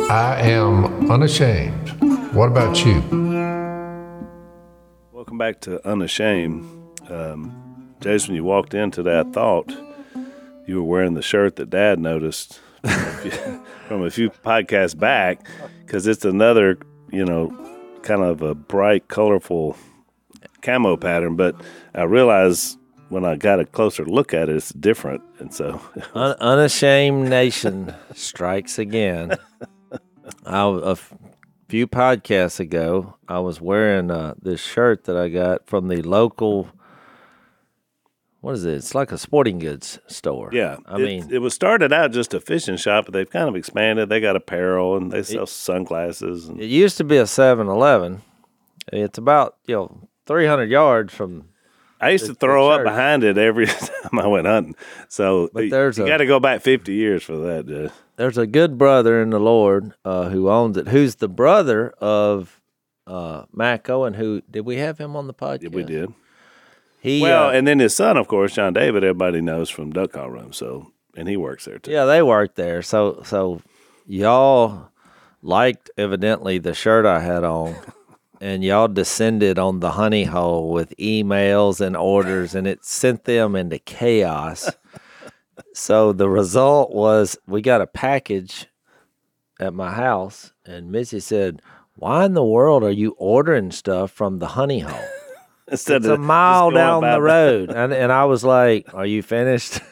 I am unashamed. What about you? Welcome back to Unashamed. Jason, when you walked in today, I thought you were wearing the shirt that Dad noticed from a few podcasts back, because it's another, kind of a bright, colorful camo pattern. But I realized when I got a closer look at it, it's different. And so Unashamed Nation strikes again. A few podcasts ago, I was wearing this shirt that I got from the local, what is it? It's like a sporting goods store. yeah, it was started out just a fishing shop, but they've kind of expanded. They got apparel and they sell sunglasses. It used to be a 7-Eleven. It's about 300 yards from. I used to throw up behind it every time I went hunting. So you got to go back 50 years for that. There's a good brother in the Lord who owns it, who's the brother of Mac Owen, who, did we have him on the podcast? Yeah, we did. And then his son, of course, John David, everybody knows from Duck Call Room. So, and he works there too. Yeah, they work there. So y'all liked evidently the shirt I had on. And y'all descended on the honey hole with emails and orders, and it sent them into chaos. So the result was we got a package at my house, and Missy said, "Why in the world are you ordering stuff from the honey hole? It's a mile down the road." And I was like, "Are you finished?"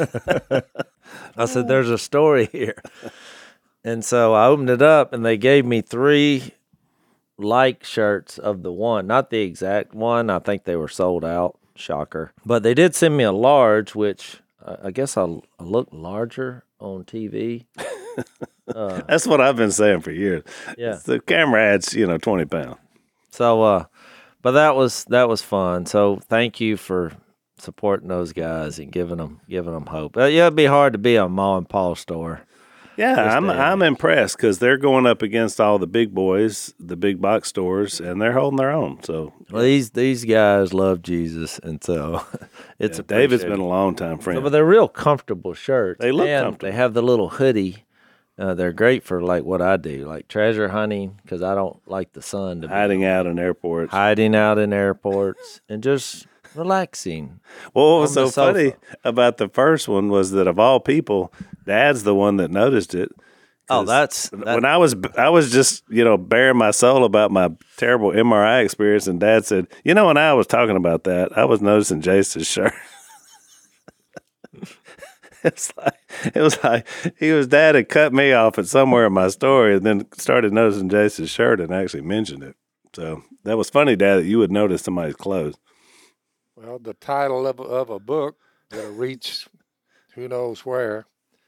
I said, "There's a story here." And so I opened it up, and they gave me 3 like shirts of the one, not the exact one. I think they were sold out. Shocker. But they did send me a large, which I guess I look larger on TV. That's what I've been saying for years. Yeah. The camera adds, 20 pounds. So, but that was fun. So thank you for supporting those guys and giving them hope. It'd be hard to be a Ma and Pa store. Yeah, I'm impressed because they're going up against all the big boys, the big box stores, and they're holding their own. So these guys love Jesus, and so it's David's been a long time friend. But they're real comfortable shirts. They look comfortable. They have the little hoodie. They're great for like what I do, like treasure hunting, because I don't like the sun to hiding out in airports, and just relaxing. Well, what was so funny about the first one was that of all people, Dad's the one that noticed it. Oh, when I was just bearing my soul about my terrible MRI experience, and Dad said, when I was talking about that, I was noticing Jason's shirt. It was like Dad had cut me off at somewhere in my story, and then started noticing Jason's shirt and actually mentioned it. So that was funny, Dad, that you would notice somebody's clothes. Well, the title of a book that'll reach who knows where,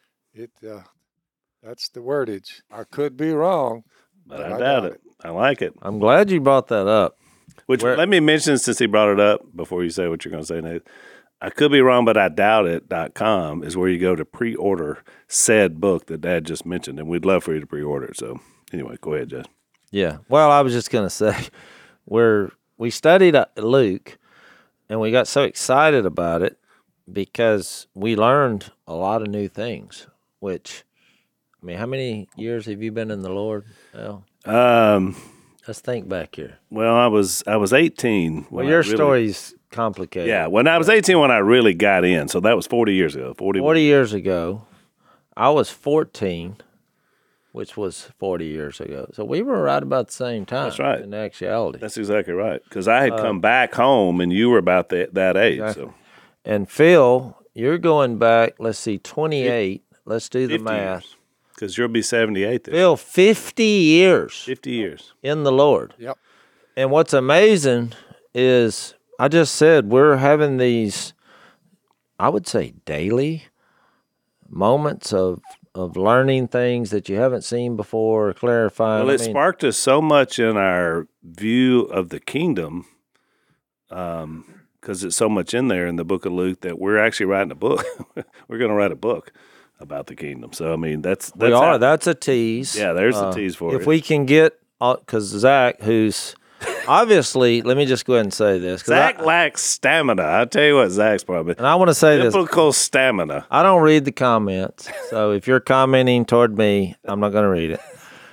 that's the wordage. I could be wrong, but I doubt it. I like it. I'm glad you brought that up. Let me mention, since he brought it up, before you say what you're going to say, Nate, I could be wrong, but I doubt it.com is where you go to pre-order said book that Dad just mentioned, and we'd love for you to pre-order it. So anyway, go ahead, Jess. Yeah. Well, I was just going to say, we studied Luke, and we got so excited about it because we learned a lot of new things, which, how many years have you been in the Lord, Al? Let's think back here. Well, I was 18. Well, your story's complicated. Yeah, when I was 18 when I really got in, so that was 40 years ago. 40 years ago. I was 14, which was 40 years ago. So we were right about the same time. That's right. In actuality. That's exactly right. Because I had come back home, and you were about that age. Exactly. So. And Phil, you're going back, let's see, 28. Let's do the math. Because you'll be 78 this year. Phil, 50 years. 50 years. In the Lord. Yep. And what's amazing is, I just said, we're having these, I would say, daily moments of learning things that you haven't seen before, clarifying. Well, it sparked us so much in our view of the kingdom, because it's so much in there in the book of Luke that we're actually writing a book. We're going to write a book about the kingdom. So, that's that's a tease. Yeah, there's the tease for it. If we can get, because Zach, who's obviously, let me just go ahead and say this. Zach lacks stamina. I'll tell you what, Zach's probably. And I want to say biblical stamina. I don't read the comments. So if you're commenting toward me, I'm not going to read it.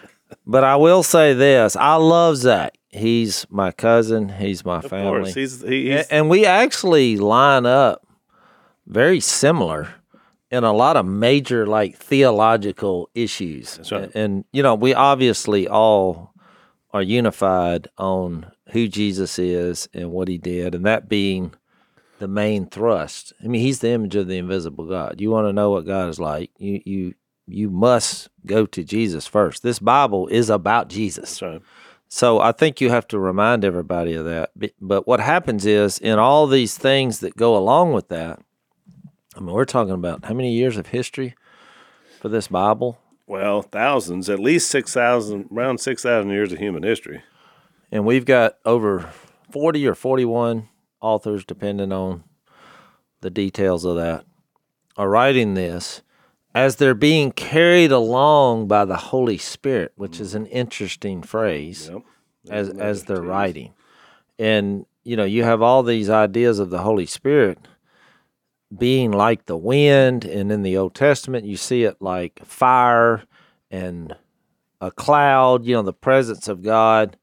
But I will say this: I love Zach. He's my cousin. He's my Of family. course, he's And we actually line up very similar in a lot of major like theological issues. That's right. And you know, we obviously all are unified on who Jesus is and what he did, and that being the main thrust. I mean, he's the image of the invisible God. You want to know what God is like, you must go to Jesus first. This Bible is about Jesus. that's right. So I think you have to remind everybody of that. But what happens is, in all these things that go along with that, I mean, we're talking about how many years of history for this Bible? Well, thousands, at least 6,000, around 6,000 years of human history. And we've got over 40 or 41 authors, depending on the details of that, are writing this as they're being carried along by the Holy Spirit, which is an interesting phrase. Yep. as they're writing. And, you know, you have all these ideas of the Holy Spirit being like the wind, and in the Old Testament, you see it like fire and a cloud, you know, the presence of God.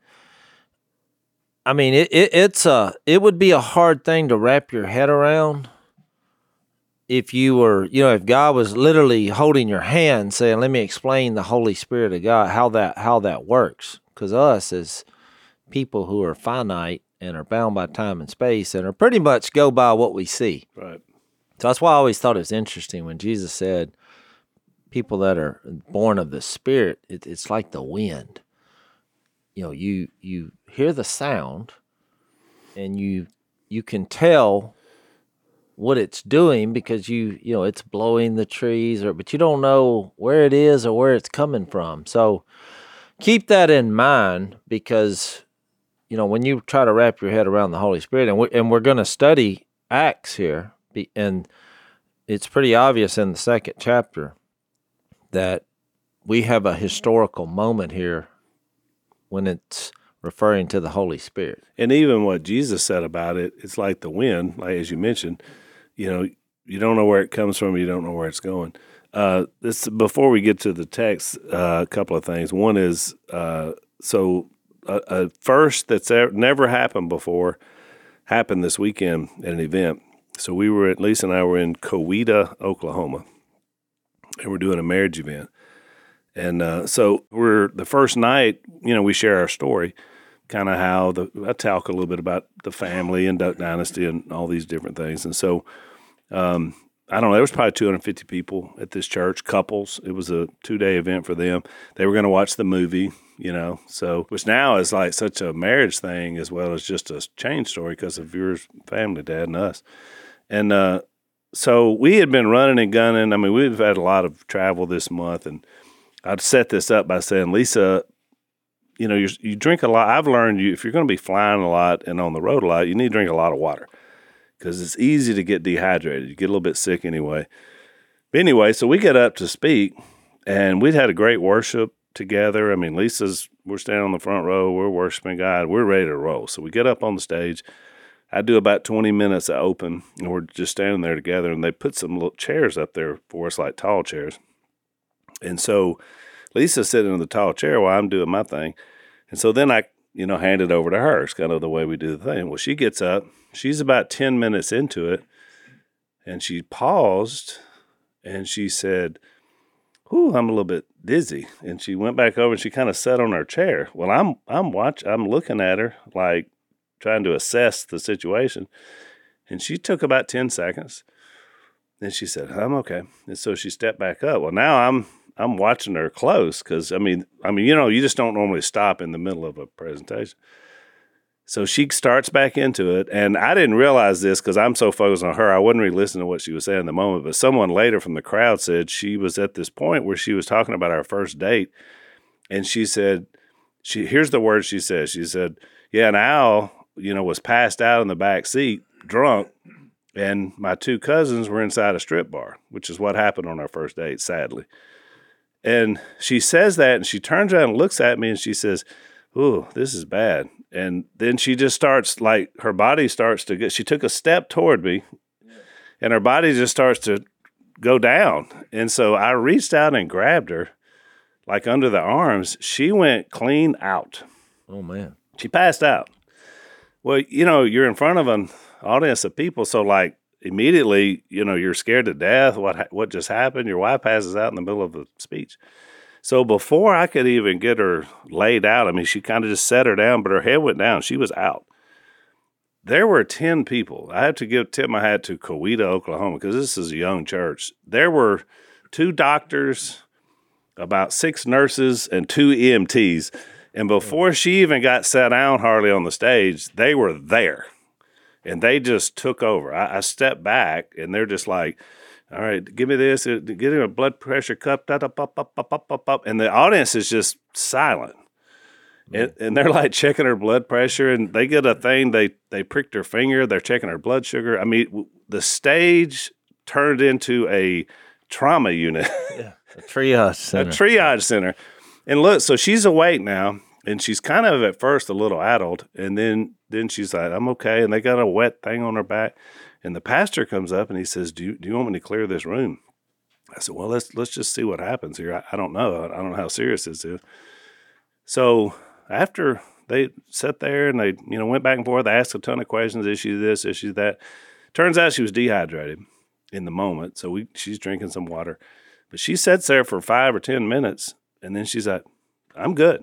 I mean, it would be a hard thing to wrap your head around if you were, you know, if God was literally holding your hand saying, let me explain the Holy Spirit of God, how that works. Because us as people who are finite and are bound by time and space and are pretty much go by what we see. Right. So that's why I always thought it was interesting when Jesus said, people that are born of the Spirit, it's like the wind. You know, you hear the sound and you can tell what it's doing because you know it's blowing the trees, but you don't know where it is or where it's coming from. So keep that in mind, because you know when you try to wrap your head around the Holy Spirit, and we're going to study Acts here, and it's pretty obvious in the second chapter that we have a historical moment here when it's referring to the Holy Spirit. And even what Jesus said about it, it's like the wind, like as you mentioned, you know, you don't know where it comes from, you don't know where it's going. This before we get to the text, a couple of things. One is a first that's never happened before happened this weekend at an event. So Lisa and I were in Coweta, Oklahoma, and we're doing a marriage event. And so we're the first night, you know, we share our story, kind of how I talk a little bit about the family and Duck Dynasty and all these different things. And so, I don't know, there was probably 250 people at this church, couples. It was a 2-day event for them. They were going to watch the movie, you know, so which now is like such a marriage thing as well as just a change story because of your family, Dad, and us. And so we had been running and gunning. I mean, we've had a lot of travel this month, and I'd set this up by saying, Lisa, you know, you drink a lot. I've learned if you're going to be flying a lot and on the road a lot, you need to drink a lot of water because it's easy to get dehydrated. You get a little bit sick anyway. But anyway, so we get up to speak, and we'd had a great worship together. I mean, we're standing on the front row. We're worshiping God. We're ready to roll. So we get up on the stage. I do about 20 minutes of open, and we're just standing there together, and they put some little chairs up there for us, like tall chairs. And so Lisa's sitting in the tall chair while I'm doing my thing. And so then I, you know, hand it over to her. It's kind of the way we do the thing. Well, she gets up. She's about 10 minutes into it, and she paused, and she said, "Ooh, I'm a little bit dizzy." And she went back over, and she kind of sat on her chair. Well, I'm looking at her, like trying to assess the situation. And she took about 10 seconds. Then she said, "I'm okay." And so she stepped back up. Well, now I'm watching her close because, I mean, you know, you just don't normally stop in the middle of a presentation. So she starts back into it, and I didn't realize this because I'm so focused on her. I wasn't really listening to what she was saying in the moment, but someone later from the crowd said she was at this point where she was talking about our first date, and she said, here's the words she said. She said, "Yeah, and Al, you know, was passed out in the back seat, drunk, and my 2 cousins were inside a strip bar," which is what happened on our first date, sadly. And she says that, and she turns around and looks at me, and she says, "Ooh, this is bad." And then she just starts, like, her body starts to get, she took a step toward me, and her body just starts to go down. And so I reached out and grabbed her, like under the arms, she went clean out. Oh, man. She passed out. Well, you're in front of an audience of people, so like immediately, you're scared to death. What just happened? Your wife passes out in the middle of the speech. So before I could even get her laid out, I mean, she kind of just set her down, but her head went down. She was out. There were 10 people. I have to tip my hat to Coweta, Oklahoma, because this is a young church. There were 2 doctors, about 6 nurses, and 2 EMTs. And before she even got sat down hardly on the stage, they were there. And they just took over. I stepped back, and they're just like, all right, give me this, get him a blood pressure cup, and the audience is just silent. And they're like checking her blood pressure, and they get a thing, they pricked her finger, they're checking her blood sugar. I mean, the stage turned into a trauma unit. Yeah, a triage center. A triage center. And look, so she's awake now, and she's kind of at first a little addled, and then she's like, I'm okay, and they got a wet thing on her back. And the pastor comes up and he says, do you want me to clear this room? I said, well, let's just see what happens here. I don't know. I don't know how serious this is. So after they sat there and they, went back and forth, they asked a ton of questions, issue this, issue that. Turns out she was dehydrated in the moment. So she's drinking some water. But she sits there for 5 or 10 minutes, and then she's like, I'm good.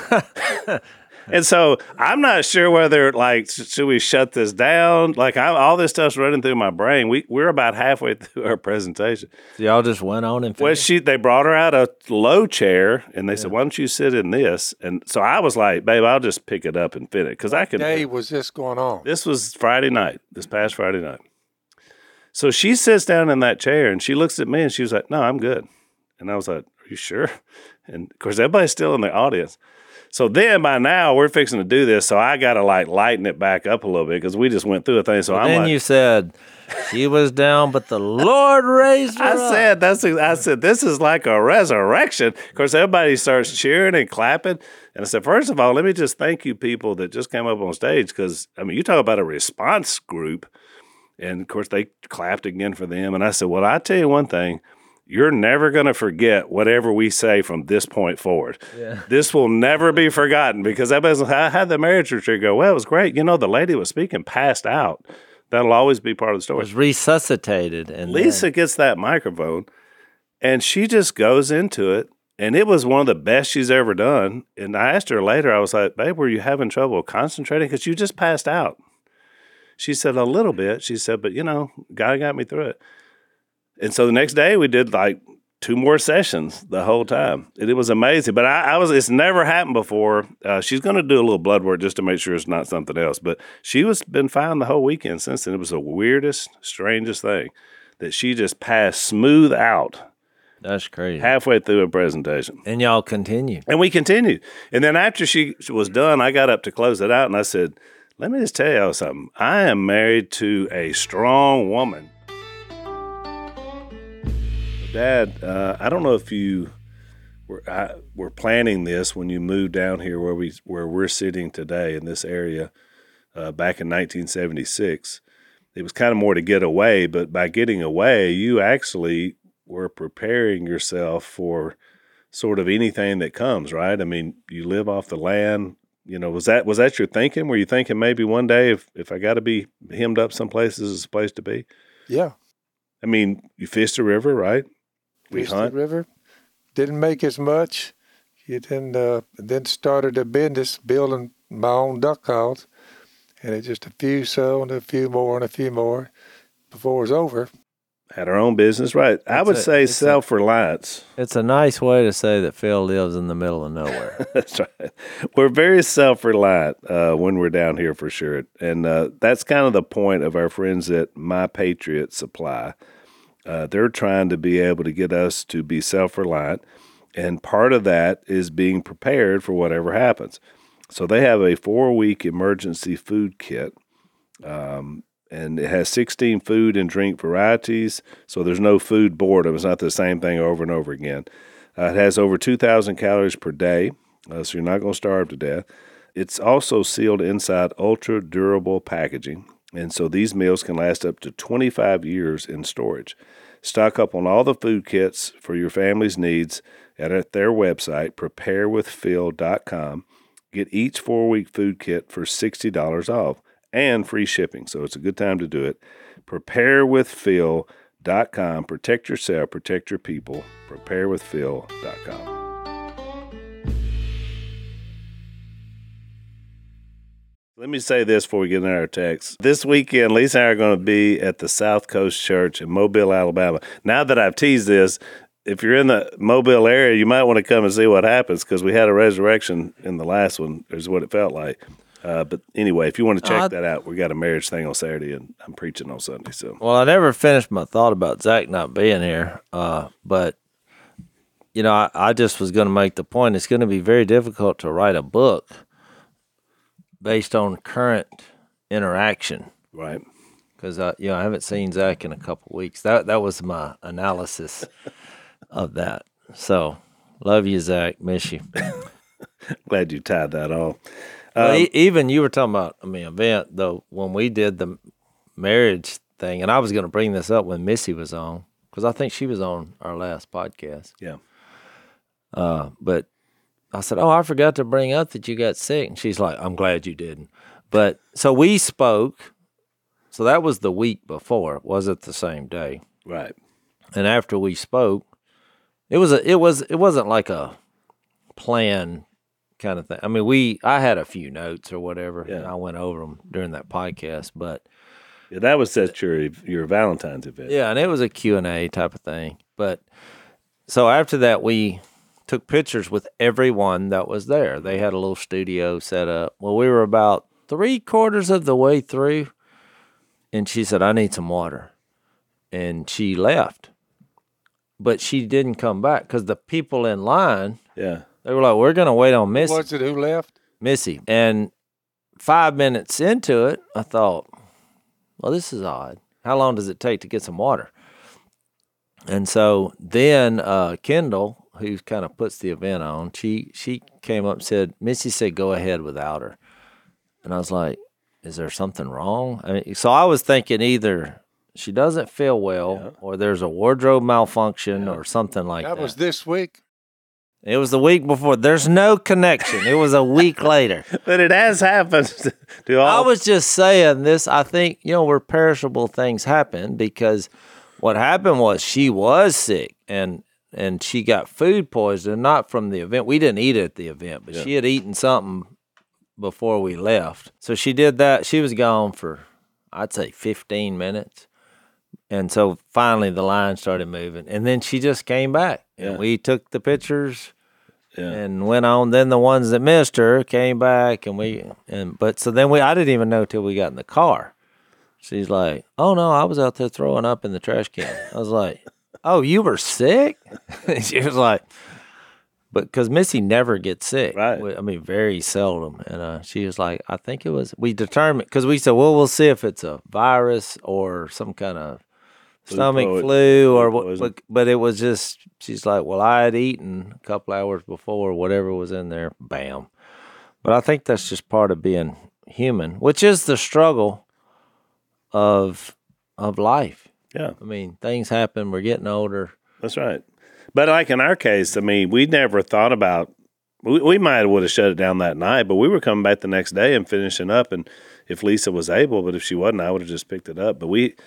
And so I'm not sure whether, like, should we shut this down? Like, all this stuff's running through my brain. We're about halfway through our presentation. So y'all just went on and finished? Well, they brought her out a low chair, and they said, why don't you sit in this? And so I was like, babe, I'll just pick it up and fit it. Because I could. What day was this going on? This was Friday night, this past Friday night. So she sits down in that chair, and she looks at me, and she was like, no, I'm good. And I was like, are you sure? And, of course, everybody's still in the audience. So then by now we're fixing to do this, so I got to like lighten it back up a little bit because we just went through a thing. So I'm then like, you said she was down, but the Lord raised her up. I said this is like a resurrection. Of course, everybody starts cheering and clapping, and I said, first of all, let me just thank you people that just came up on stage because I mean you talk about a response group, and of course they clapped again for them, and I said, well, I tell you one thing. You're never going to forget whatever we say from this point forward. Yeah. This will never be forgotten because I had the marriage retreat go, well, it was great. The lady was speaking passed out. That'll always be part of the story. It was resuscitated. And Lisa gets that microphone, and she just goes into it, and it was one of the best she's ever done. And I asked her later, I was like, babe, were you having trouble concentrating? Because you just passed out. She said, a little bit. She said, but, God got me through it. And so the next day we did like 2 more sessions the whole time. And it was amazing. But it's never happened before. She's going to do a little blood work just to make sure it's not something else. But she was been fine the whole weekend since then. It was the weirdest, strangest thing that she just passed smooth out. That's crazy. Halfway through a presentation. And y'all continued. And we continued. And then after she was done, I got up to close it out and I said, let me just tell y'all something. I am married to a strong woman. Dad, I don't know if you were planning this when you moved down here where we're sitting today in this area back in 1976. It was kind of more to get away, but by getting away, you actually were preparing yourself for sort of anything that comes, right? I mean, you live off the land. Was that your thinking? Were you thinking maybe one day if I got to be hemmed up someplace, this is a place to be? Yeah. I mean, you fished the river, right? We hunt the river. Didn't make as much. Then started a business building my own duck calls, and it just a few so and a few more and a few more before it was over. Had our own business, right? I would say self-reliance. It's a nice way to say that Phil lives in the middle of nowhere. That's right. We're very self-reliant when we're down here for sure, and that's kind of the point of our friends at My Patriot Supply. They're trying to be able to get us to be self-reliant, and part of that is being prepared for whatever happens. So they have a 4-week emergency food kit, and it has 16 food and drink varieties, so there's no food boredom. It's not the same thing over and over again. It has over 2,000 calories per day, so you're not going to starve to death. It's also sealed inside ultra-durable packaging, and so these meals can last up to 25 years in storage. Stock up on all the food kits for your family's needs at their website, preparewithphil.com. Get each 4-week food kit for $60 off and free shipping, so it's a good time to do it. Preparewithphil.com. Protect yourself, protect your people. Preparewithphil.com. Let me say this before we get into our text. This weekend, Lisa and I are going to be at the South Coast Church in Mobile, Alabama. Now that I've teased this, if you're in the Mobile area, you might want to come and see what happens, because we had a resurrection in the last one, is what it felt like. But anyway, if you want to check that out, we got a marriage thing on Saturday, and I'm preaching on Sunday. So, well, I never finished my thought about Zach not being here, but I just was going to make the point. It's going to be very difficult to write a book based on current interaction, right? Because I haven't seen Zach in a couple of weeks. That was my analysis of that. So, love you, Zach. Miss you. Glad you tied that on. Well, even you were talking about, event, though, when we did the marriage thing, and I was going to bring this up when Missy was on, because I think she was on our last podcast. Yeah. But I said, I forgot to bring up that you got sick. And she's like, I'm glad you didn't. But so we spoke. So that was the week before. It wasn't the same day. Right. And after we spoke, it wasn't like a plan kind of thing. I had a few notes or whatever, and I went over them during that podcast, but yeah, that was at your Valentine's event. Yeah, and it was a Q&A type of thing. But so after that, we took pictures with everyone that was there. They had a little studio set up. Well, we were about 3/4 of the way through, and she said, I need some water. And she left. But she didn't come back because the people in line, they were like, we're going to wait on Missy. Who was it who left? Missy. And 5 minutes into it, I thought, well, this is odd. How long does it take to get some water? And so then Kendall, who kind of puts the event on, she came up and said, Missy said, go ahead without her. And I was like, is there something wrong? So I was thinking either she doesn't feel well or there's a wardrobe malfunction or something like that. That was this week. It was the week before. There's no connection. It was a week later. But it has happened to all. I was just saying this. I think, where perishable things happen, because what happened was she was sick and she got food poisoning, not from the event. We didn't eat at the event, but she had eaten something before we left. So she did that. She was gone for, I'd say, 15 minutes. And so finally the line started moving. And then she just came back. And we took the pictures and went on. Then the ones that missed her came back. I didn't even know till we got in the car. She's like, oh, no, I was out there throwing up in the trash can. I was like, oh, you were sick? She was like, because Missy never gets sick. Right. Very seldom. And she was like, I think it was, we determined, because we said, well, we'll see if it's a virus or some kind of stomach flu or what. But it was just, she's like, well, I had eaten a couple hours before, whatever was in there, bam. But I think that's just part of being human, which is the struggle of life. Yeah. Things happen. We're getting older. That's right. But like in our case, we never thought about, we might have shut it down that night, but we were coming back the next day and finishing up. And if Lisa was able, but if she wasn't, I would have just picked it up. But we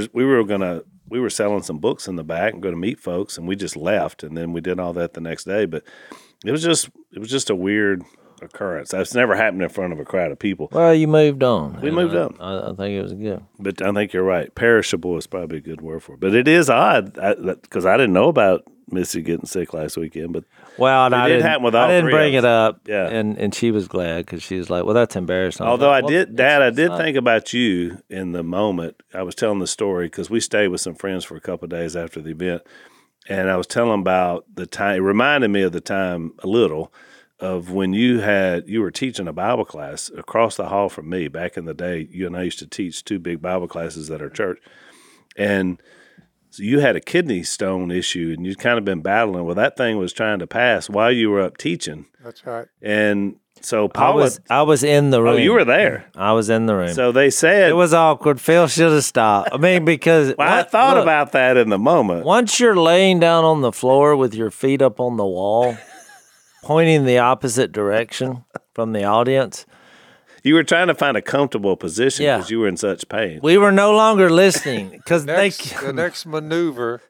were selling some books in the back and going to meet folks, and we just left. And then we did all that the next day. But it was just a weird occurrence. That's never happened in front of a crowd of people. Well, you moved on. We moved on. I think it was good. But I think you're right. Perishable is probably a good word for it. But it is odd because I didn't know about Missy getting sick last weekend. But it did happen with all I didn't three bring of it us. up. Yeah. And she was glad because she was like, well, that's embarrassing. Although I did think about you in the moment. I was telling the story because we stayed with some friends for a couple of days after the event. And I was telling them about the time. It reminded me of the time a little of when you were teaching a Bible class across the hall from me back in the day. You and I used to teach 2 big Bible classes at our church. And So you had a kidney stone issue, and you'd kind of been battling. Well, that thing was trying to pass while you were up teaching. That's right. And so Paula, I was in the room. oh, you were there. I was in the room. So they said it was awkward. Phil should have stopped. I mean, because well, I thought about that in the moment. Once you're laying down on the floor with your feet up on the wall, pointing the opposite direction from the audience. You were trying to find a comfortable position because you were in such pain. We were no longer listening because the next maneuver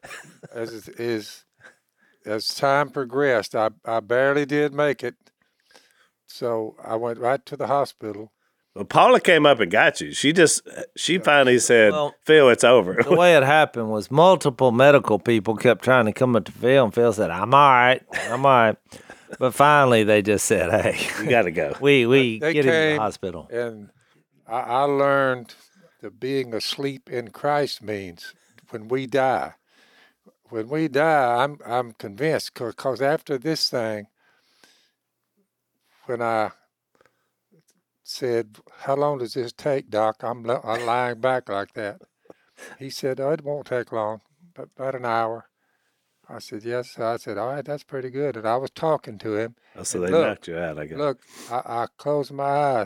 as time progressed, I barely did make it. So I went right to the hospital. Well, Paula came up and got you. She finally said, Phil, it's over. The way it happened was multiple medical people kept trying to come up to Phil, and Phil said, I'm all right. But finally, they just said, hey. You got to go. We get him to the hospital. And I learned that being asleep in Christ means when we die. When we die, I'm convinced, because after this thing, when I said, how long does this take, Doc? I'm lying back like that. He said, oh, it won't take long, but about an hour. I said, yes. I said, all right, that's pretty good. And I was talking to him. Oh, so they knocked you out, I guess. Look, I closed my eyes,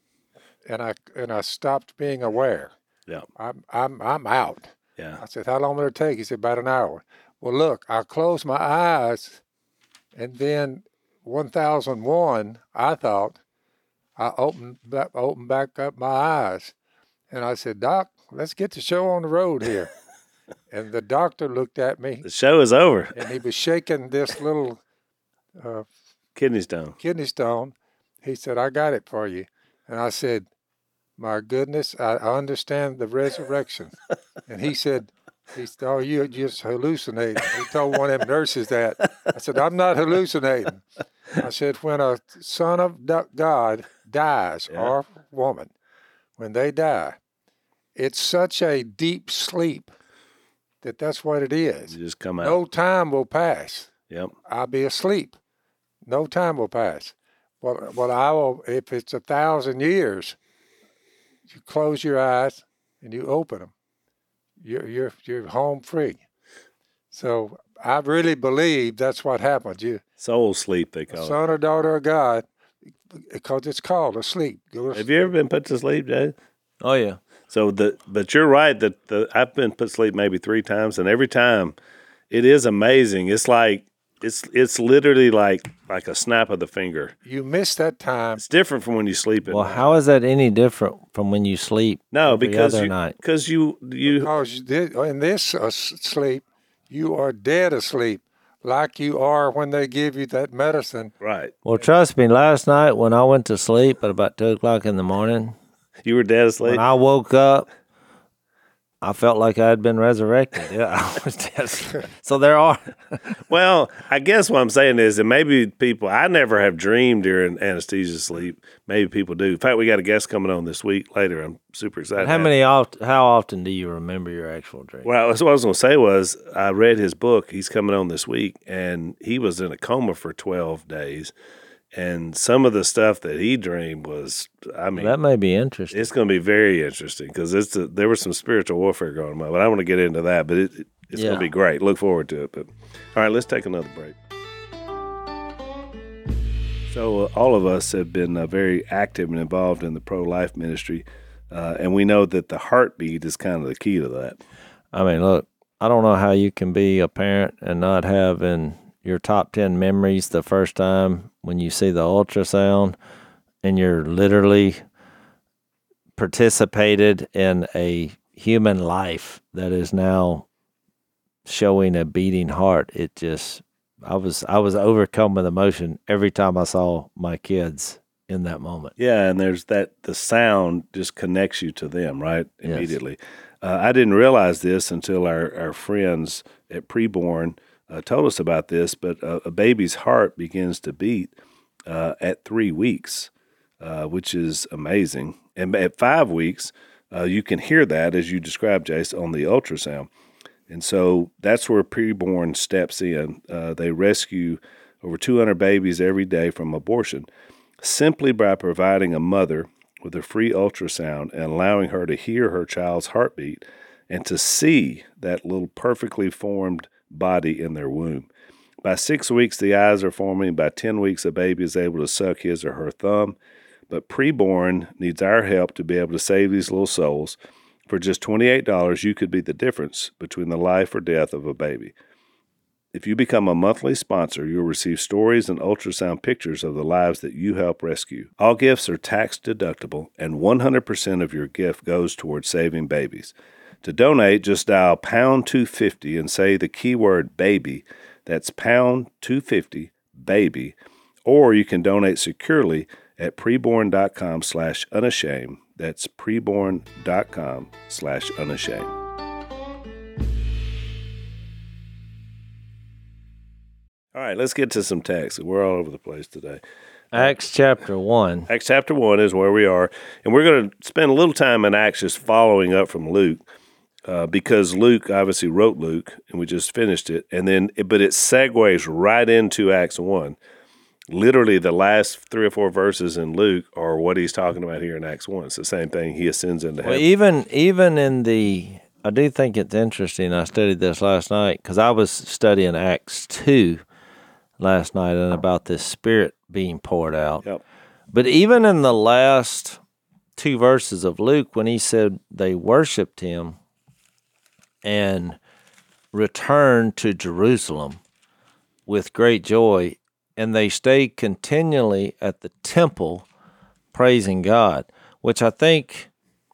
and I stopped being aware. Yeah. I'm out. Yeah. I said, how long will it take? He said, about an hour. Well, look, I closed my eyes, and then 1001, I thought, I opened back up my eyes, and I said, Doc, let's get the show on the road here. And the doctor looked at me. The show is over. And he was shaking this little kidney stone. He said, I got it for you. And I said, my goodness, I understand the resurrection. And he said, oh, you're just hallucinating. He told one of them nurses that. I said, I'm not hallucinating. I said, when a son of God dies, or woman, when they die, it's such a deep sleep that's what it is. You just come out. No time will pass. Yep. I'll be asleep. No time will pass. Well, I will, if it's 1,000 years, you close your eyes and you open them. You're home free. So I really believe that's what happened. Soul sleep, they call it. Son or daughter of God, because it's called a sleep. Have you ever been put to sleep, Jay? Oh, yeah. So but you're right that I've been put to sleep maybe 3 times, and every time it is amazing. It's like it's literally like a snap of the finger. You miss that time. It's different from when you sleep at night. How is that any different from when you sleep? No, every because other night? Because in this sleep, you are dead asleep, like you are when they give you that medicine. Right. Well, trust me. Last night when I went to sleep at about 2:00 in the morning. You were dead asleep? When I woke up, I felt like I had been resurrected. Yeah, I was dead asleep. So there are. Well, I guess what I'm saying is that maybe people, I never have dreamed during anesthesia sleep. Maybe people do. In fact, we got a guest coming on this week later. I'm super excited. How often do you remember your actual dream? Well, what I was going to say was I read his book. He's coming on this week, and he was in a coma for 12 days. And some of the stuff that he dreamed was, that may be interesting. It's going to be very interesting because there was some spiritual warfare going on. But I don't want to get into that. But it's going to be great. Look forward to it. But all right, let's take another break. So all of us have been very active and involved in the pro-life ministry, and we know that the heartbeat is kind of the key to that. I mean, look, I don't know how you can be a parent and not have in your top 10 memories the first time when you see the ultrasound and you're literally participated in a human life that is now showing a beating heart. It just, I was overcome with emotion every time I saw my kids in that moment. Yeah, and there's the sound just connects you to them, right? Immediately. Yes. I didn't realize this until our friends at Preborn told us about this, but a baby's heart begins to beat at 3 weeks, which is amazing. And at 5 weeks, you can hear that, as you described, Jace, on the ultrasound. And so that's where Preborn steps in. They rescue over 200 babies every day from abortion simply by providing a mother with a free ultrasound and allowing her to hear her child's heartbeat and to see that little perfectly formed body in their womb. By 6 weeks, the eyes are forming. By 10 weeks, a baby is able to suck his or her thumb. But preborn needs our help to be able to save these little souls. For just $28, you could be the difference between the life or death of a baby. If you become a monthly sponsor, you'll receive stories and ultrasound pictures of the lives that you help rescue. All gifts are tax deductible, and 100% of your gift goes towards saving babies. To donate, just dial pound 250 and say the keyword baby. That's pound 250 baby. Or you can donate securely at preborn.com/unashamed. That's preborn.com/unashamed. All right, let's get to some text. We're all over the place today. Acts chapter 1. Acts chapter 1 is where we are, and we're going to spend a little time in Acts just following up from Luke, because Luke obviously wrote Luke, and we just finished it, but it segues right into Acts 1. Literally, the last 3 or 4 verses in Luke are what he's talking about here in Acts 1. It's the same thing. He ascends into heaven. Well, even in I do think it's interesting. I studied this last night because I was studying Acts 2 last night and about this Spirit being poured out. Yep. But even in the last 2 verses of Luke, when he said they worshiped him and returned to Jerusalem with great joy, and they stayed continually at the temple praising God, which I think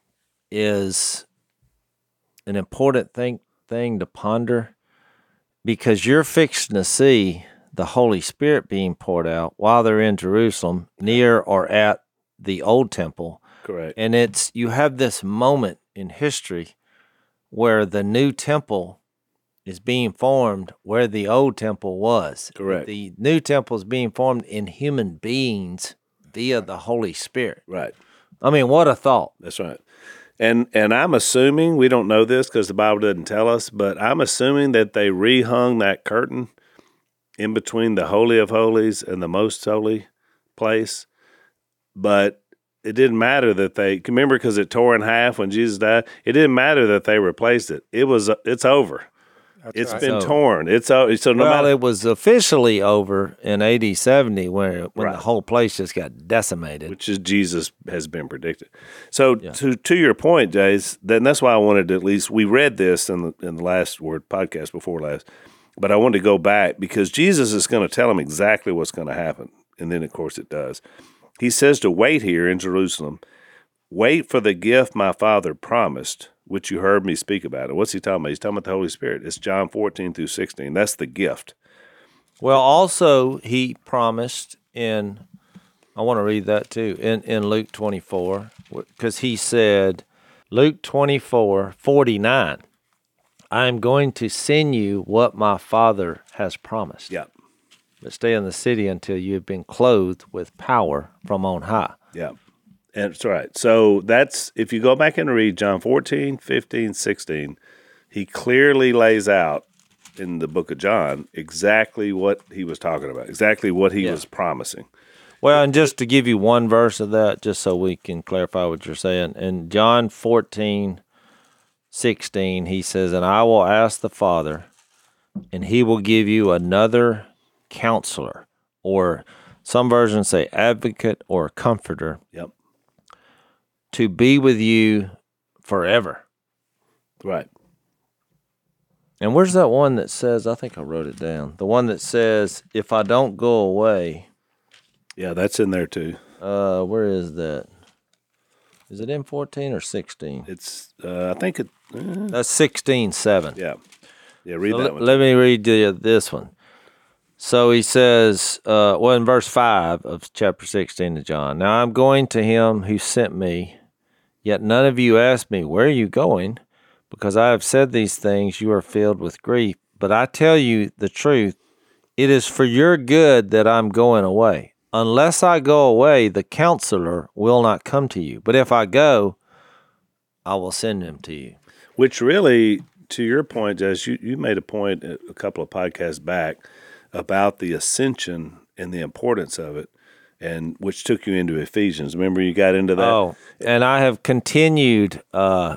is an important thing to ponder, because you're fixing to see the Holy Spirit being poured out while they're in Jerusalem, near or at the old temple. Correct. And you have this moment in history where the new temple is being formed where the old temple was. Correct. The new temple is being formed in human beings via the Holy Spirit. Right. I mean, what a thought. That's right. And I'm assuming, we don't know this because the Bible doesn't tell us, but I'm assuming that they rehung that curtain in between the Holy of Holies and the Most Holy Place. But it didn't matter that remember, because it tore in half when Jesus died. It didn't matter that they replaced it. It's over. It's been torn. It was officially over in AD 70 when the whole place just got decimated. Which is Jesus has been predicted. So to your point, Jace, then that's why I wanted to we read this in the last word podcast before last, but I wanted to go back because Jesus is going to tell them exactly what's going to happen. And then, of course, it does. He says to wait here in Jerusalem, wait for the gift my Father promised, which you heard me speak about. And what's he talking about? He's talking about the Holy Spirit. It's John 14-16. That's the gift. Well, also, he promised I want to read that too, in Luke 24, because he said, Luke 24:49, I am going to send you what my Father has promised. Yeah. But stay in the city until you have been clothed with power from on high. Yeah. And that's right. So if you go back and read John 14, 15, 16, he clearly lays out in the book of John exactly what he was talking about, exactly what he was promising. Well, and just to give you one verse of that, just so we can clarify what you're saying, in John 14:16, he says, and I will ask the Father, and he will give you another counselor, or some versions say advocate or comforter. Yep. To be with you forever. Right. And where's that one that says, I think I wrote it down, the one that says, if I don't go away. Yeah, that's in there too. Where is that? Is it in 14 or 16? It's, I think it. That's 16:7. Yeah. Yeah, read that one. Let me read this one. So he says, in verse 5 of chapter 16 of John, now I'm going to him who sent me, yet none of you asked me, where are you going? Because I have said these things, you are filled with grief. But I tell you the truth, it is for your good that I'm going away. Unless I go away, the counselor will not come to you. But if I go, I will send him to you. Which really, to your point, Jess, you made a point a couple of podcasts back about the ascension and the importance of it, and which took you into Ephesians. Remember you got into that? Oh, and I have continued to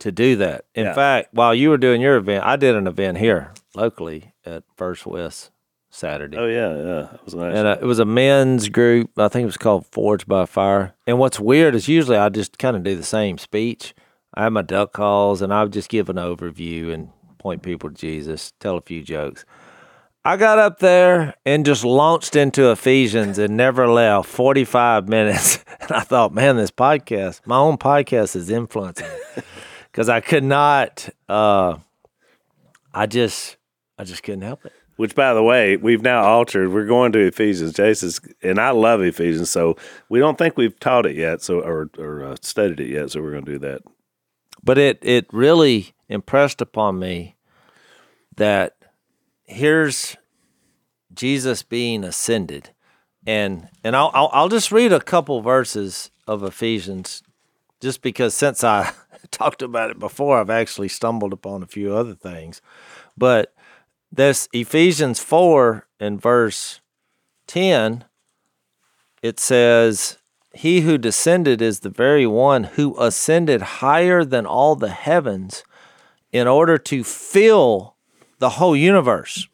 to do that. In fact, while you were doing your event, I did an event here locally at First West Saturday. Oh yeah. It was nice. And it was a men's group. I think it was called Forged by Fire. And what's weird is usually I just kind of do the same speech. I have my duck calls, and I would just give an overview and point people to Jesus, tell a few jokes. I got up there and just launched into Ephesians and never left 45 minutes. And I thought, man, this podcast, my own podcast is influencing me. Because I could not, I just couldn't help it. Which, by the way, we've now altered. We're going to Ephesians. Jason's, and I love Ephesians, so we don't think we've taught it yet, or studied it yet, so we're going to do that. But it really impressed upon me that here's Jesus being ascended, and I'll just read a couple verses of Ephesians, just because since I talked about it before, I've actually stumbled upon a few other things. But this Ephesians 4 and verse 10, it says, "He who descended is the very one who ascended higher than all the heavens in order to fill the whole universe."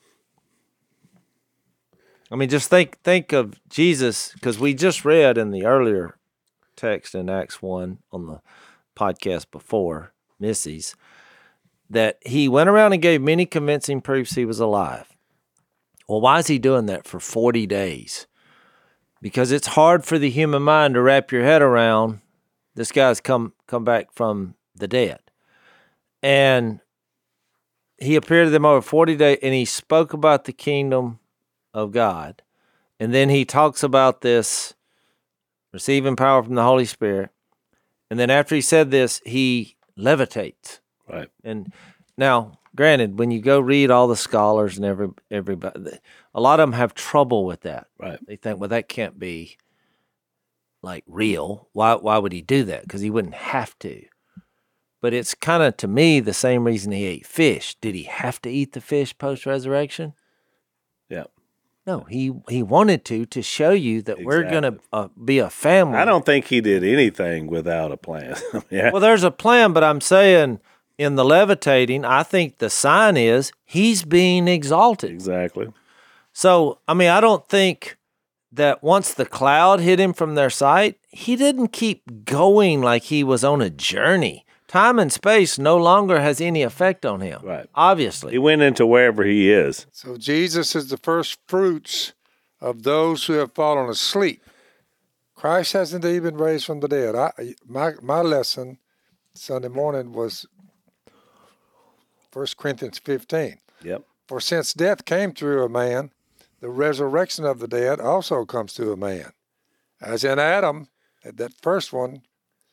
I mean, just think of Jesus, because we just read in the earlier text in Acts 1 on the podcast before, Missy's, that he went around and gave many convincing proofs he was alive. Well, why is he doing that for 40 days? Because it's hard for the human mind to wrap your head around this guy's come back from the dead. And he appeared to them over 40 days, and he spoke about the kingdom of God. And then he talks about this receiving power from the Holy Spirit. And then after he said this, he levitates. Right. And now, granted, when you go read all the scholars and everybody, a lot of them have trouble with that. Right. They think, well, that can't be like real. Why would he do that? Because he wouldn't have to. But it's kind of, to me, the same reason he ate fish. Did he have to eat the fish post-resurrection? Yeah. No, he wanted to show you that we're going to be a family. I don't think he did anything without a plan. Yeah. Well, there's a plan, but I'm saying in the levitating, I think the sign is he's being exalted. Exactly. So, I mean, I don't think that once the cloud hid him from their sight, he didn't keep going like he was on a journey. Time and space no longer has any effect on him. Right. Obviously. He went into wherever he is. So Jesus is the first fruits of those who have fallen asleep. Christ hasn't even raised from the dead. My lesson Sunday morning was 1 Corinthians 15. Yep. For since death came through a man, the resurrection of the dead also comes through a man. As in Adam, that first one,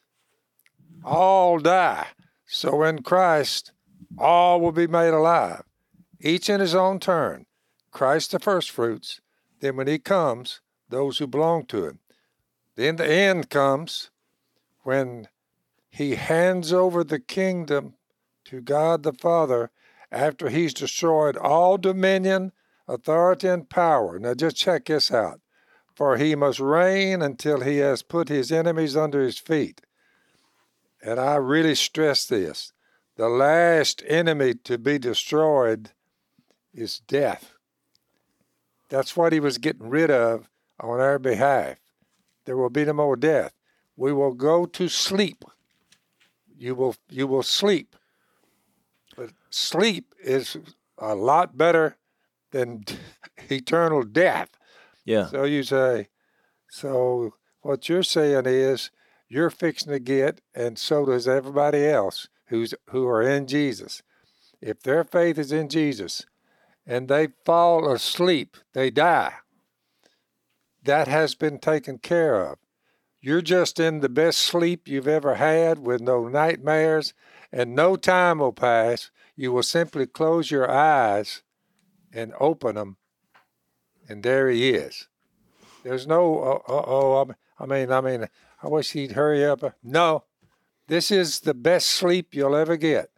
all die. So in Christ, all will be made alive, each in his own turn. Christ the first fruits. Then when he comes, those who belong to him. Then the end comes when he hands over the kingdom to God the Father after he's destroyed all dominion, authority, and power. Now just check this out. For he must reign until he has put his enemies under his feet. And I really stress this. The last enemy to be destroyed is death. That's what he was getting rid of on our behalf. There will be no more death. We will go to sleep. You will sleep. But sleep is a lot better than eternal death. Yeah. So you say, so what you're saying is you're fixing to get, and so does everybody else who are in Jesus. If their faith is in Jesus and they fall asleep, they die. That has been taken care of. You're just in the best sleep you've ever had with no nightmares, and no time will pass. You will simply close your eyes and open them, and there he is. There's no, I mean, I wish he'd hurry up. No, this is the best sleep you'll ever get.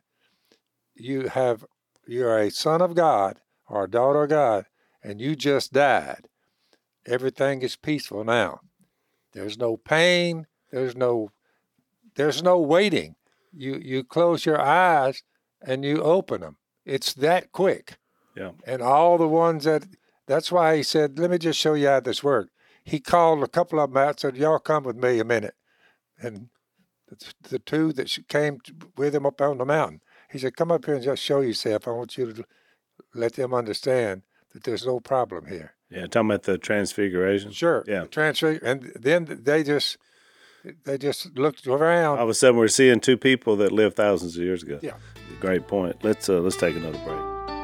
You're a son of God or a daughter of God, and you just died. Everything is peaceful now. There's no pain. There's no waiting. you close your eyes and you open them. It's that quick. Yeah. And all the ones that's why he said, let me just show you how this worked. He called a couple of them out and said, y'all come with me a minute. And the two that came with him up on the mountain, he said, come up here and just show yourself. I want you to let them understand that there's no problem here. Yeah, talking about the transfiguration. Sure. Yeah. And then they just looked around. All of a sudden, we're seeing two people that lived thousands of years ago. Yeah. Great point. Let's take another break.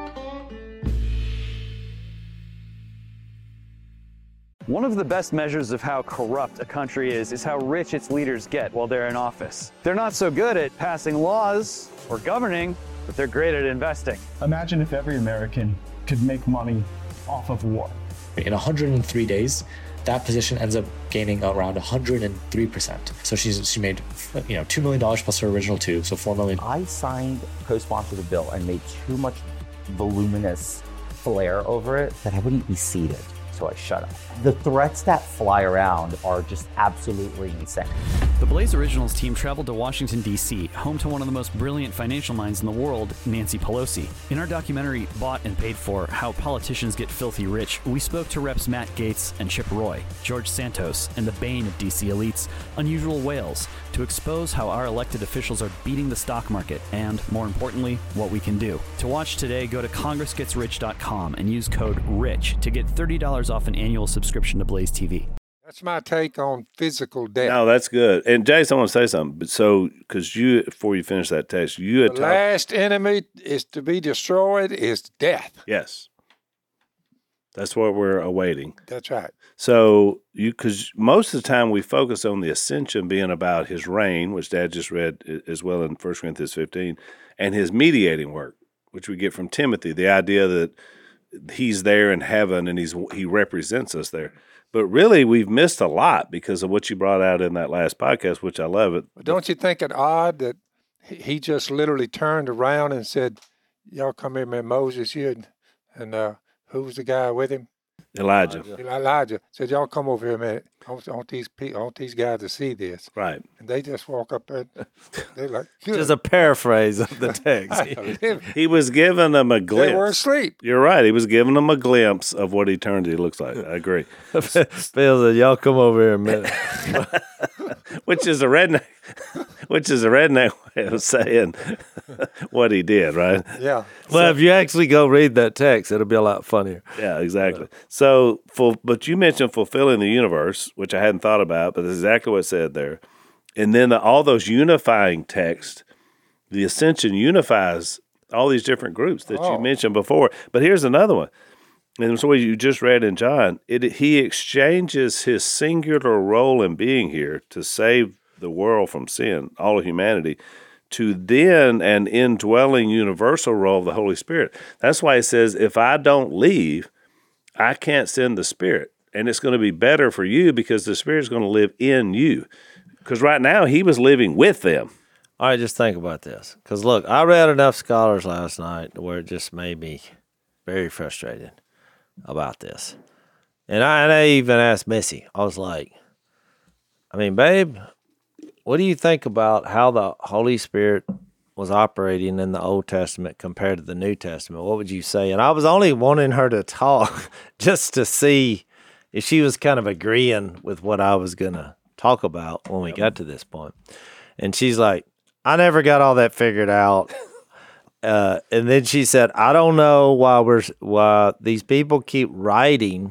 One of the best measures of how corrupt a country is how rich its leaders get while they're in office. They're not so good at passing laws or governing, but they're great at investing. Imagine if every American could make money off of war. In 103 days, that position ends up gaining around 103%. So she made $2 million plus her original $2, so $4 million. I signed, co-sponsored the bill, and made too much voluminous flair over it that I wouldn't be seated. So I shut up. The threats that fly around are just absolutely insane. The Blaze Originals team traveled to Washington, D.C., home to one of the most brilliant financial minds in the world, Nancy Pelosi. In our documentary, Bought and Paid For, How Politicians Get Filthy Rich, we spoke to Reps Matt Gaetz and Chip Roy, George Santos, and the bane of D.C. elites, Unusual Whales, to expose how our elected officials are beating the stock market and, more importantly, what we can do. To watch today, go to congressgetsrich.com and use code RICH to get $30 off an annual subscription to Blaze TV. That's my take on physical death. No, that's good. And Jason, I want to say something. But so, because before you finish that text, you had the last enemy is to be destroyed is death. Yes. That's what we're awaiting. That's right. So because most of the time we focus on the ascension being about his reign, which Dad just read as well in 1 Corinthians 15, and his mediating work, which we get from Timothy, the idea that he's there in heaven and he represents us there. But really, we've missed a lot because of what you brought out in that last podcast, which I love it. Don't you think it odd that he just literally turned around and said, y'all come here, man, Moses here, and who was the guy with him? Elijah said, y'all come over here a minute. I want these guys to see this. Right. And they just walk up there. They're like, good. Just a paraphrase of the text. He was giving them a glimpse. They were asleep. You're right. He was giving them a glimpse of what eternity looks like. I agree. Bill said, y'all come over here a minute. Which is a redneck way of saying what he did, right? Yeah. Well, if you actually go read that text, it'll be a lot funnier. Yeah, exactly. So, but you mentioned fulfilling the universe, which I hadn't thought about, but that's exactly what it said there. And then all those unifying texts, the ascension unifies all these different groups that you mentioned before. But here's another one. And it's what you just read in John. He exchanges his singular role in being here to save the world from sin, all of humanity, to then an indwelling universal role of the Holy Spirit. That's why it says, if I don't leave, I can't send the Spirit. And it's going to be better for you because the Spirit's going to live in you. Because right now, he was living with them. All right, just think about this. Because, look, I read enough scholars last night where it just made me very frustrated about this. And I even asked Missy. I was like, babe, what do you think about how the Holy Spirit was operating in the Old Testament compared to the New Testament? What would you say? And I was only wanting her to talk just to see if she was kind of agreeing with what I was going to talk about when we got to this point. And she's like, I never got all that figured out. And then she said, I don't know why these people keep writing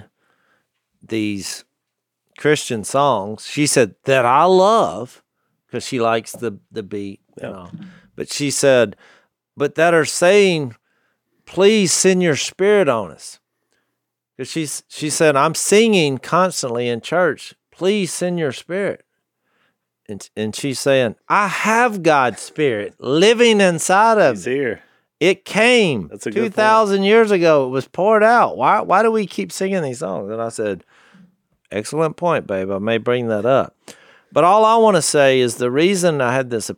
these Christian songs. She said that I love, because she likes the beat, you know. But she said, but that are saying, please send your Spirit on us. Because she said, I'm singing constantly in church. Please send your Spirit. And she's saying, I have God's Spirit living inside of me. He's here. It came 2,000 years ago. It was poured out. Why do we keep singing these songs? And I said, excellent point, babe. I may bring that up. But all I want to say is the reason I had this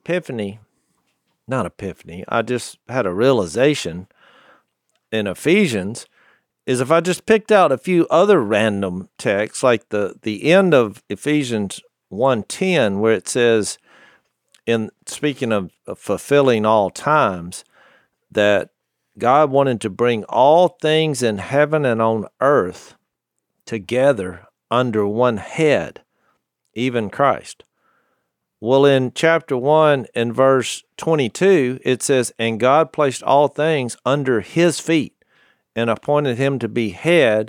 I just had a realization in Ephesians is if I just picked out a few other random texts, like the end of Ephesians 1:10, where it says, in speaking of fulfilling all times, that God wanted to bring all things in heaven and on earth together under one head, even Christ. Well, in chapter 1 and verse 22, it says, "And God placed all things under his feet and appointed him to be head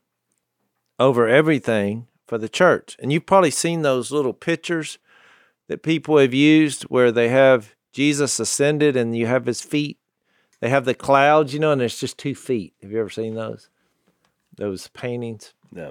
over everything for the church." And you've probably seen those little pictures that people have used where they have Jesus ascended and you have his feet. They have the clouds, you know, and there's just 2 feet. Have you ever seen those? Those paintings? Yeah.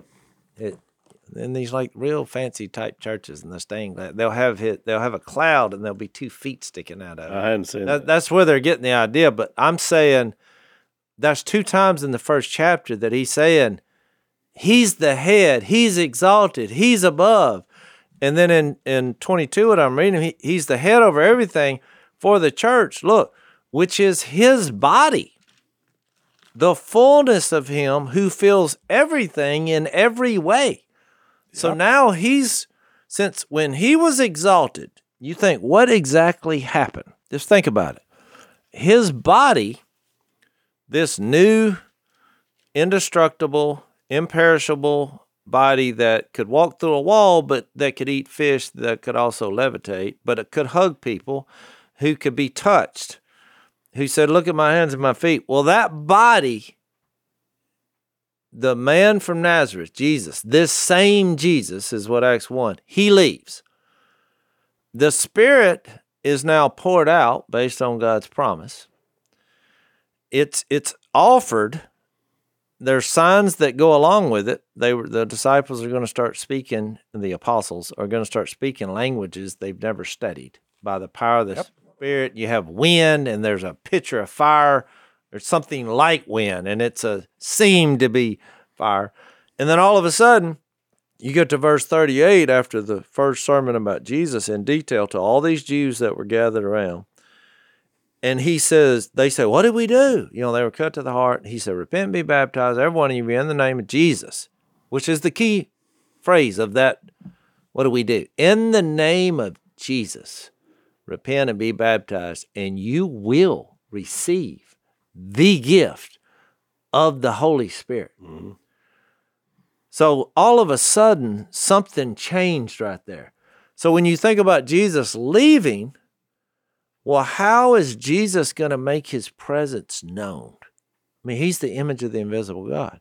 In these like real fancy type churches in the stained glass, they'll have a cloud and there'll be 2 feet sticking out of it. I hadn't seen that. That's where they're getting the idea. But I'm saying that's 2 times in the first chapter that he's saying he's the head, he's exalted, he's above. And then in 22, what I'm reading, he's the head over everything for the church. Look, which is his body, the fullness of him who fills everything in every way. So now since when he was exalted, you think, what exactly happened? Just think about it. His body, this new, indestructible, imperishable body that could walk through a wall, but that could eat fish, that could also levitate, but it could hug people, who could be touched, who said, "Look at my hands and my feet." Well, that body, the man from Nazareth, Jesus, this same Jesus is what Acts 1, he leaves. The Spirit is now poured out based on God's promise. It's offered. There's signs that go along with it. The disciples are going to start speaking, and the apostles are going to start speaking languages they've never studied. By the power of the Spirit, you have wind, and there's a picture of fire. There's something like wind, and it's seemed to be fire. And then all of a sudden, you get to verse 38 after the first sermon about Jesus in detail to all these Jews that were gathered around. And they say, "What did we do?" You know, they were cut to the heart. He said, "Repent and be baptized, every one of you, in the name of Jesus," which is the key phrase of that. What do we do? In the name of Jesus, repent and be baptized, and you will receive the gift of the Holy Spirit. Mm-hmm. So all of a sudden, something changed right there. So when you think about Jesus leaving, well, how is Jesus going to make his presence known? I mean, he's the image of the invisible God.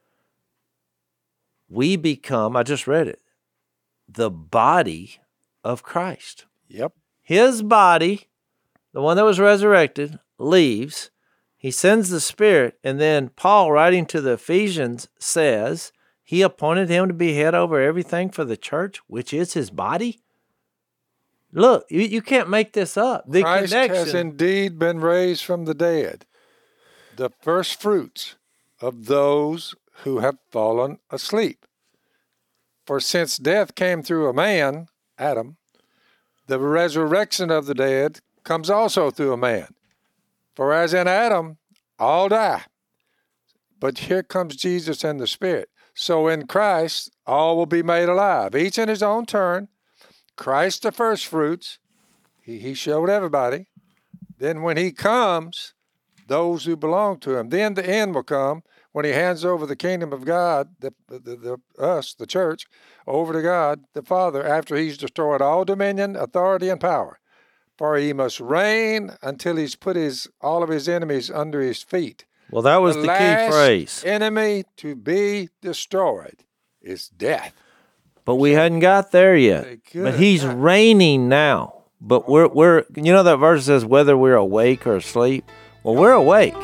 We become, I just read it, the body of Christ. Yep. His body, the one that was resurrected, leaves. He sends the Spirit, and then Paul, writing to the Ephesians, says he appointed him to be head over everything for the church, which is his body. Look, you can't make this up. The Christ connection has indeed been raised from the dead, the first fruits of those who have fallen asleep. For since death came through a man, Adam, the resurrection of the dead comes also through a man. For as in Adam, all die. But here comes Jesus and the Spirit. So in Christ, all will be made alive, each in his own turn. Christ the first fruits, he showed everybody. Then when he comes, those who belong to him. Then the end will come when he hands over the kingdom of God, the church, over to God, the Father, after he's destroyed all dominion, authority, and power. For he must reign until he's put all of his enemies under his feet. Well, that was the key phrase. The enemy to be destroyed is death. But we hadn't got there yet. But he's reigning now. But we're you know that verse says whether we're awake or asleep? Well, we're awake.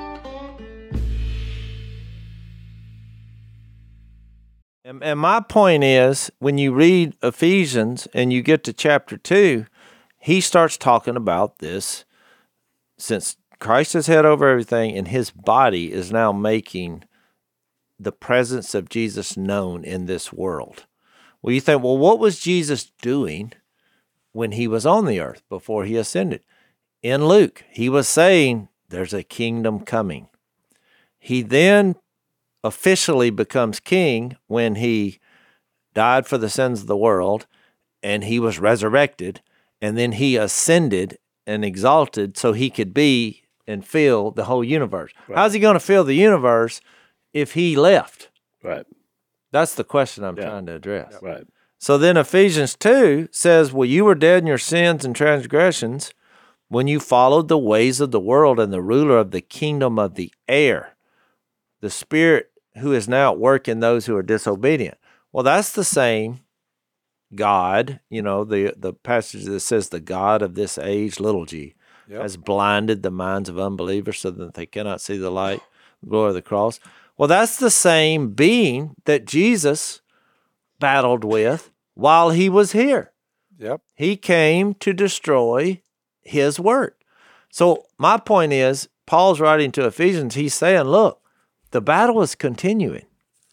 And my point is, when you read Ephesians and you get to chapter 2, he starts talking about this. Since Christ is head over everything and his body is now making the presence of Jesus known in this world. Well, you think, well, what was Jesus doing when he was on the earth before he ascended? In Luke, he was saying there's a kingdom coming. He then officially becomes king when he died for the sins of the world and he was resurrected. and then he ascended and exalted so he could be and fill the whole universe. Right. How's he going to fill the universe if he left? Right. That's the question I'm trying to address. Right. So then Ephesians 2 says, well, you were dead in your sins and transgressions when you followed the ways of the world and the ruler of the kingdom of the air, the spirit who is now at work in those who are disobedient. Well, that's the same God, the passage that says the God of this age, little g, has blinded the minds of unbelievers so that they cannot see the light, the glory of the cross. Well, that's the same being that Jesus battled with while he was here. Yep. He came to destroy his work. So my point is, Paul's writing to Ephesians, he's saying, look, the battle is continuing.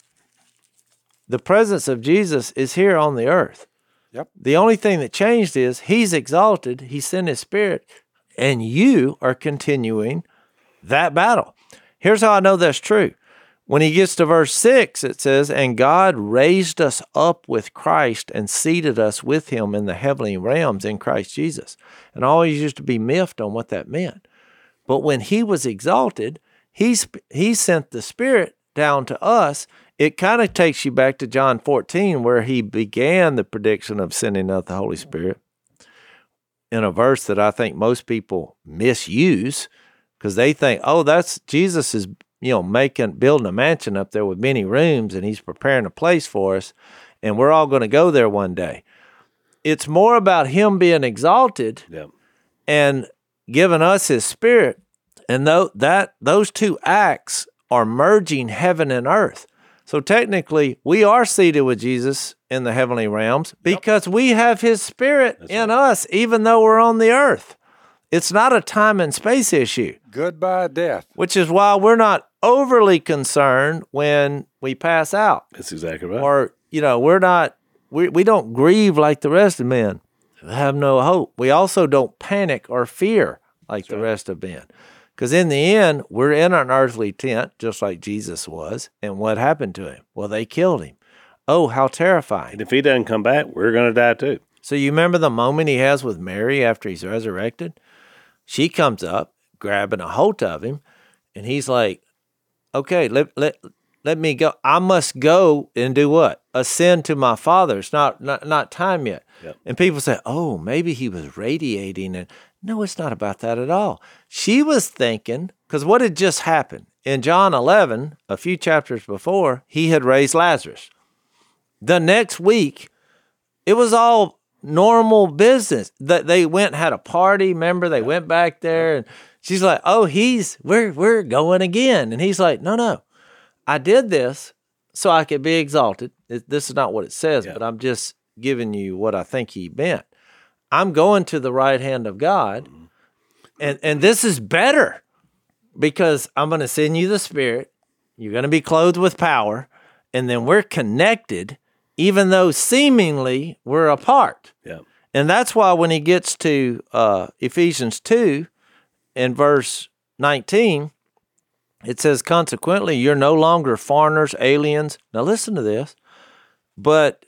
The presence of Jesus is here on the earth. Yep. The only thing that changed is he's exalted, he sent his spirit, and you are continuing that battle. Here's how I know that's true. When he gets to verse 6, it says, and God raised us up with Christ and seated us with him in the heavenly realms in Christ Jesus. And I always used to be miffed on what that meant. But when he was exalted, he sent the Spirit down to us. It kind of takes you back to John 14, where he began the prediction of sending out the Holy Spirit in a verse that I think most people misuse because they think, oh, that's Jesus is building a mansion up there with many rooms, and he's preparing a place for us, and we're all going to go there one day. It's more about him being exalted and giving us his Spirit, and those two acts are merging heaven and earth. So technically, we are seated with Jesus in the heavenly realms because we have his Spirit in us, even though we're on the earth. It's not a time and space issue. Goodbye, death. Which is why we're not overly concerned when we pass out. That's exactly right. Or, we don't grieve like the rest of men. We have no hope. We also don't panic or fear like the rest of men. Because in the end, we're in an earthly tent, just like Jesus was. And what happened to him? Well, they killed him. Oh, how terrifying. And if he doesn't come back, we're going to die too. So you remember the moment he has with Mary after he's resurrected? She comes up, grabbing a hold of him, and he's like, okay, let me go. I must go and do what? Ascend to my Father. It's not time yet. Yep. And people say, oh, maybe he was radiating. And no, it's not about that at all. She was thinking, because what had just happened? In John 11, a few chapters before, he had raised Lazarus. The next week, it was all normal business. They went and had a party. Remember, they went back there, and she's like, "Oh, we're going again." And he's like, "No, I did this so I could be exalted." This is not what it says, but I'm just giving you what I think he meant. I'm going to the right hand of God, and this is better because I'm going to send you the Spirit. You're going to be clothed with power, and then we're connected. Even though seemingly we're apart. Yeah. And that's why when he gets to Ephesians 2 in verse 19, it says, consequently, you're no longer foreigners, aliens. Now listen to this. But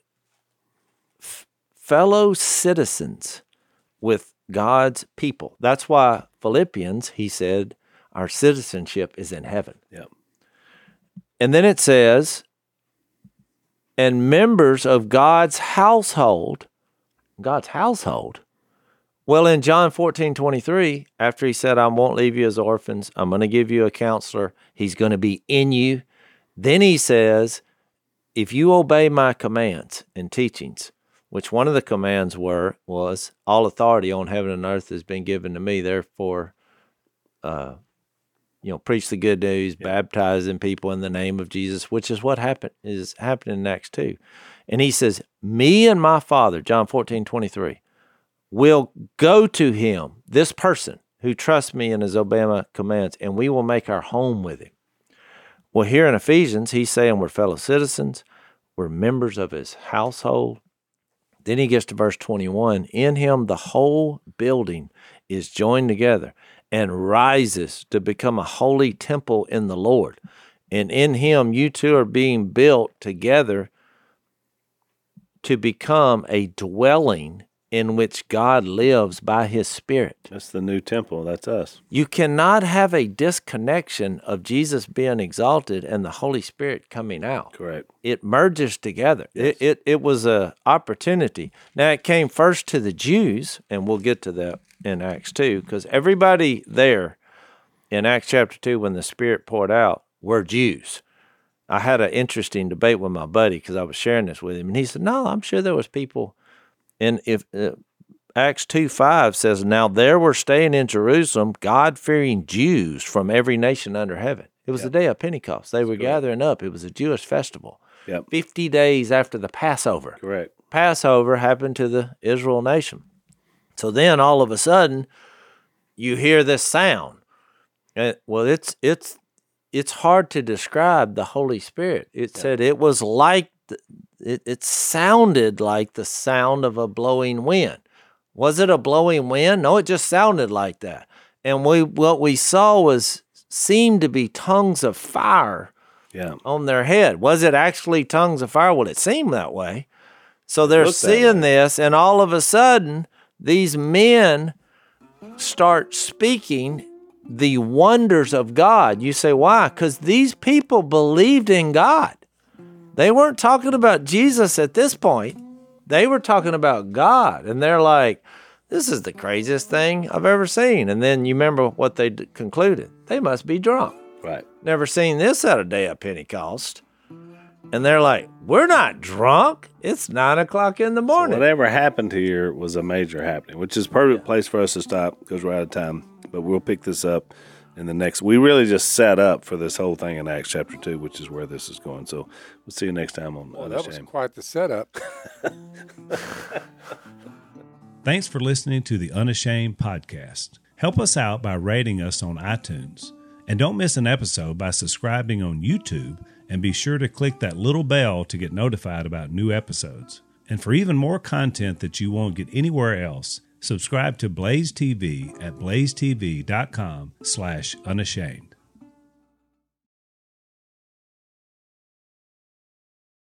fellow citizens with God's people. That's why Philippians, he said, our citizenship is in heaven. Yeah. And then it says, and members of God's household. God's household? Well, in John 14:23, after he said, I won't leave you as orphans, I'm going to give you a counselor, he's going to be in you. Then he says, if you obey my commands and teachings, which one of the commands was, all authority on heaven and earth has been given to me, therefore, preach the good news, baptizing people in the name of Jesus, which is what is happening in Acts 2. And he says, me and my Father, John 14:23, will go to him, this person who trusts me and is obeying my commands, and we will make our home with him. Well, here in Ephesians, he's saying we're fellow citizens, we're members of his household. Then he gets to verse 21, in him the whole building is joined together and rises to become a holy temple in the Lord. And in him you two are being built together to become a dwelling in which God lives by his Spirit. That's the new temple. That's us. You cannot have a disconnection of Jesus being exalted and the Holy Spirit coming out. Correct. It merges together. Yes. It was an opportunity. Now, it came first to the Jews, and we'll get to that in Acts 2, because everybody there in Acts chapter 2, when the Spirit poured out, were Jews. I had an interesting debate with my buddy because I was sharing this with him, and he said, no, I'm sure there was people. And if Acts 2:5 says, now there were staying in Jerusalem God-fearing Jews from every nation under heaven. It was the day of Pentecost. They were gathering up. It was a Jewish festival. 50 days after the Passover. Correct. Passover happened to the Israel nation. So then all of a sudden, you hear this sound. Well, it's hard to describe the Holy Spirit. It said it was like, it sounded like the sound of a blowing wind. Was it a blowing wind? No, it just sounded like that. And what we saw seemed to be tongues of fire on their head. Was it actually tongues of fire? Well, it seemed that way. So they're seeing this, and all of a sudden, these men start speaking the wonders of God. You say, why? Because these people believed in God. They weren't talking about Jesus at this point. They were talking about God. And they're like, this is the craziest thing I've ever seen. And then you remember what they concluded. They must be drunk. Right. Never seen this at a day of Pentecost. And they're like, we're not drunk. It's 9 o'clock in the morning. So whatever happened here was a major happening, which is a perfect place for us to stop because we're out of time. But we'll pick this up in the next. We really just set up for this whole thing in Acts chapter 2, which is where this is going. So we'll see you next time on Unashamed. That was quite the setup. Thanks for listening to the Unashamed podcast. Help us out by rating us on iTunes. And don't miss an episode by subscribing on YouTube, and be sure to click that little bell to get notified about new episodes. And for even more content that you won't get anywhere else, subscribe to Blaze TV at blazetv.com/unashamed.